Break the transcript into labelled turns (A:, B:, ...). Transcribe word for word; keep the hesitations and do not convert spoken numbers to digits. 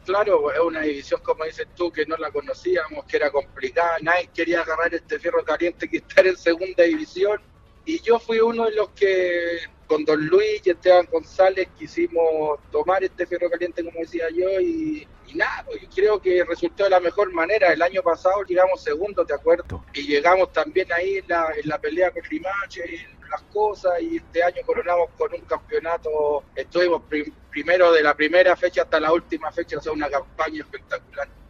A: Claro, es una división, como dices tú, que no la conocíamos, que era complicada, nadie quería agarrar este fierro caliente que está en segunda división, y yo fui uno de los que, con Don Luis y Esteban González, quisimos tomar este fierro caliente, como decía yo, y, y nada, pues, yo creo que resultó de la mejor manera. El año pasado llegamos segundo, ¿te acuerdas? Y llegamos también ahí en la, en la pelea con Limache, en las cosas, y este año coronamos con un campeonato, estuvimos prim primero de la primera fecha hasta la última fecha, o sea, una campaña espectacular.